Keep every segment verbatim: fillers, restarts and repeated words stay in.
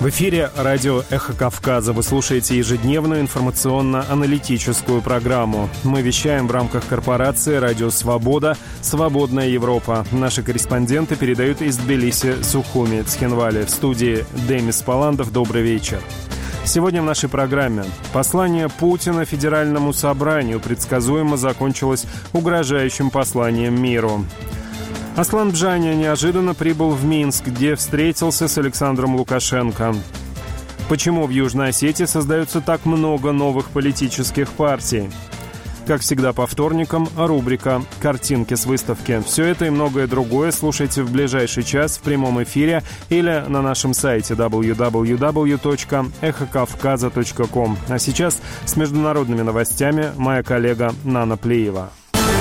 В эфире радио «Эхо Кавказа». Вы слушаете ежедневную информационно-аналитическую программу. Мы вещаем в рамках корпорации «Радио Свобода. Свободная Европа». Наши корреспонденты передают из Тбилиси, Сухуми, Цхинвали. В студии Демис Паландов. Добрый вечер. Сегодня в нашей программе послание Путина Федеральному собранию предсказуемо закончилось угрожающим посланием миру. Аслан Бжаня неожиданно прибыл в Минск, где встретился с Александром Лукашенко. Почему в Южной Осетии создается так много новых политических партий? Как всегда по вторникам, рубрика «Картинки с выставки». Все это и многое другое слушайте в ближайший час в прямом эфире или на нашем сайте дабл ю дабл ю дабл ю точка эхо кавказа точка ком. А сейчас с международными новостями моя коллега Нана Плиева.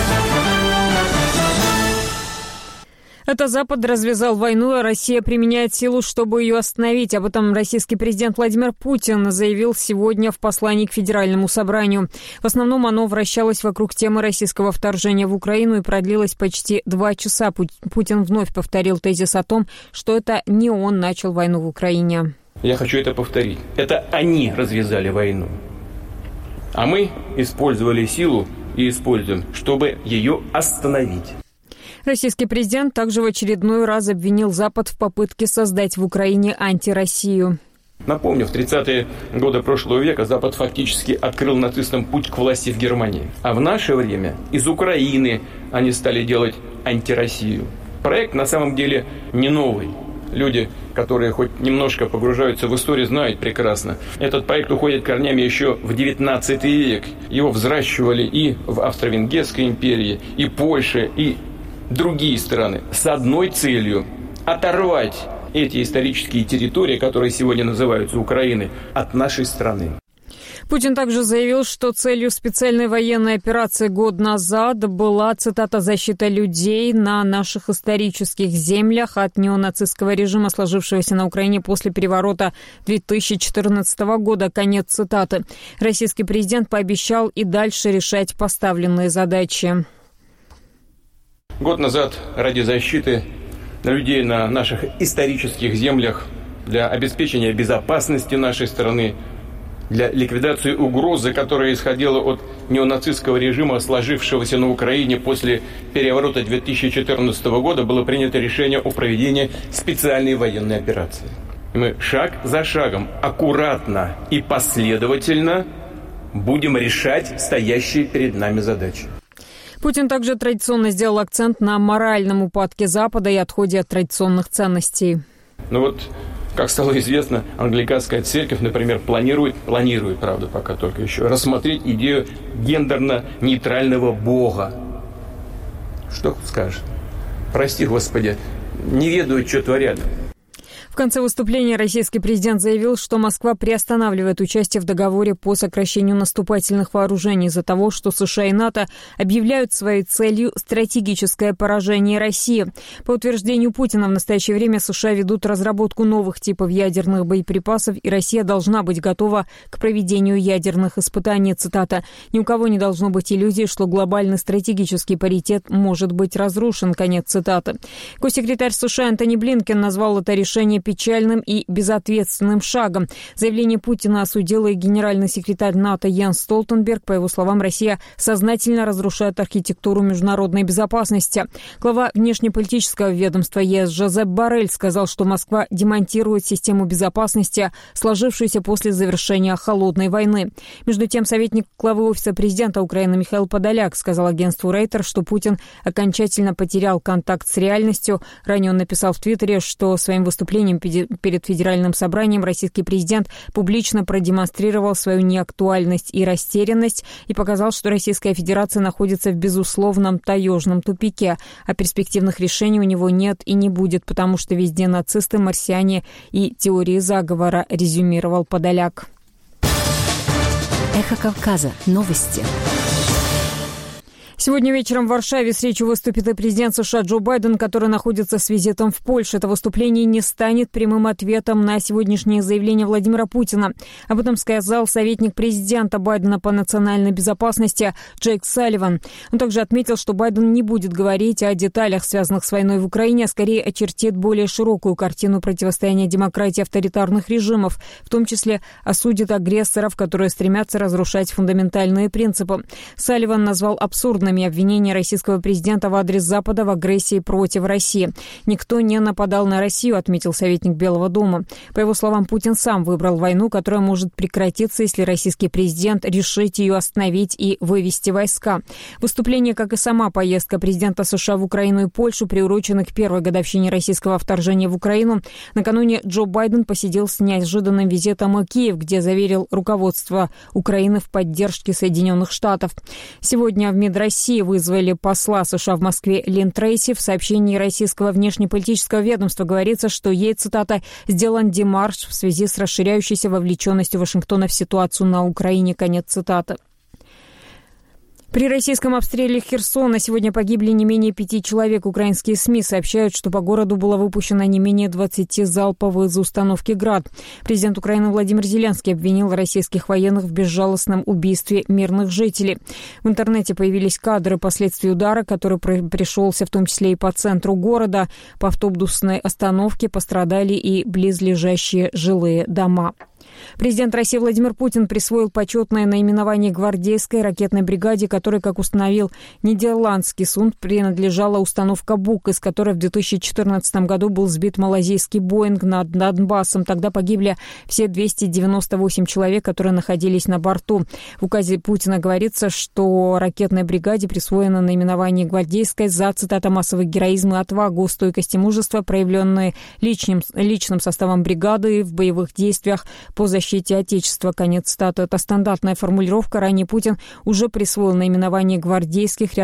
Это Запад развязал войну, а Россия применяет силу, чтобы ее остановить. Об этом российский президент Владимир Путин заявил сегодня в послании к Федеральному собранию. В основном оно вращалось вокруг темы российского вторжения в Украину и продлилось почти два часа. Путин вновь повторил тезис о том, что это не он начал войну в Украине. Я хочу это повторить. Это они развязали войну. А мы использовали силу и используем, чтобы ее остановить. Российский президент также в очередной раз обвинил Запад в попытке создать в Украине антироссию. Напомню, в тридцатые годы прошлого века Запад фактически открыл нацистам путь к власти в Германии. А в наше время из Украины они стали делать антироссию. Проект на самом деле не новый. Люди, которые хоть немножко погружаются в историю, знают прекрасно. Этот проект уходит корнями еще в девятнадцатый век. Его взращивали и в Австро-Венгерской империи, и Польше, и другие страны с одной целью – оторвать эти исторические территории, которые сегодня называются Украиной, от нашей страны. Путин также заявил, что целью специальной военной операции год назад была, цитата, «защита людей на наших исторических землях от неонацистского режима, сложившегося на Украине после переворота две тысячи четырнадцатого года». Конец цитаты. Российский президент пообещал и дальше решать поставленные задачи. Год назад ради защиты людей на наших исторических землях, для обеспечения безопасности нашей страны, для ликвидации угрозы, которая исходила от неонацистского режима, сложившегося на Украине после переворота две тысячи четырнадцатого года, было принято решение о проведении специальной военной операции. Мы шаг за шагом, аккуратно и последовательно будем решать стоящие перед нами задачи. Путин также традиционно сделал акцент на моральном упадке Запада и отходе от традиционных ценностей. Ну вот, как стало известно, англиканская церковь, например, планирует, планирует, правда, пока только еще, рассмотреть идею гендерно-нейтрального Бога. Что скажешь? Прости, Господи, не ведают, что творят. В конце выступления российский президент заявил, что Москва приостанавливает участие в договоре по сокращению наступательных вооружений из-за того, что США и НАТО объявляют своей целью стратегическое поражение России. По утверждению Путина, в настоящее время США ведут разработку новых типов ядерных боеприпасов, и Россия должна быть готова к проведению ядерных испытаний. Цитата. «Ни у кого не должно быть иллюзий, что глобальный стратегический паритет может быть разрушен». Конец цитаты. Госсекретарь США Антони Блинкен назвал это решение печальным и безответственным шагом. Заявление Путина осудил и генеральный секретарь НАТО Йенс Столтенберг. По его словам, Россия сознательно разрушает архитектуру международной безопасности. Глава внешнеполитического ведомства ЕС Жозеп Боррель сказал, что Москва демонтирует систему безопасности, сложившуюся после завершения холодной войны. Между тем, советник главы Офиса президента Украины Михаил Подоляк сказал агентству Рейтер, что Путин окончательно потерял контакт с реальностью. Ранее он написал в Твиттере, что своим выступлением перед Федеральным собранием российский президент публично продемонстрировал свою неактуальность и растерянность и показал, что Российская Федерация находится в безусловном таежном тупике, а перспективных решений у него нет и не будет, потому что везде нацисты, марсиане и теории заговора, резюмировал Подоляк. Эхо Кавказа. Новости. Сегодня вечером в Варшаве с речью выступит и президент США Джо Байден, который находится с визитом в Польшу. Это выступление не станет прямым ответом на сегодняшнее заявление Владимира Путина. Об этом сказал советник президента Байдена по национальной безопасности Джейк Салливан. Он также отметил, что Байден не будет говорить о деталях, связанных с войной в Украине, а скорее очертит более широкую картину противостояния демократии и авторитарных режимов, в том числе осудит агрессоров, которые стремятся разрушать фундаментальные принципы. Салливан назвал абсурдным обвинения российского президента в адрес Запада в агрессии против России. «Никто не нападал на Россию», отметил советник Белого дома. По его словам, Путин сам выбрал войну, которая может прекратиться, если российский президент решит ее остановить и вывести войска. Выступление, как и сама поездка президента США в Украину и Польшу, приурочены к первой годовщине российского вторжения в Украину. Накануне Джо Байден посетил с неожиданным визитом в Киев, где заверил руководство Украины в поддержке Соединенных Штатов. Сегодня в МИД России вызвали посла США в Москве Лин Трейси. В сообщении российского внешнеполитического ведомства говорится, что ей, цитата, «сделан демарш в связи с расширяющейся вовлеченностью Вашингтона в ситуацию на Украине», конец цитаты. При российском обстреле Херсона сегодня погибли не менее пяти человек. Украинские СМИ сообщают, что по городу было выпущено не менее двадцати залпов из установки «Град». Президент Украины Владимир Зеленский обвинил российских военных в безжалостном убийстве мирных жителей. В интернете появились кадры последствий удара, который пришелся в том числе и по центру города. По автобусной остановке пострадали и близлежащие жилые дома. Президент России Владимир Путин присвоил почетное наименование гвардейской ракетной бригаде, которой, как установил нидерландский суд, принадлежала установка «Бук», из которой в две тысячи четырнадцатом году был сбит малазийский «Боинг» над Донбассом. Тогда погибли все двести девяносто восемь человек, которые находились на борту. В указе Путина говорится, что ракетной бригаде присвоено наименование гвардейской за, цитата, «массовый героизм и отвагу, стойкость и мужество, проявленные личным, личным составом бригады в боевых действиях по защите Отечества», конец цитаты. Это стандартная формулировка. Ранее Путин уже присвоил наименование гвардейских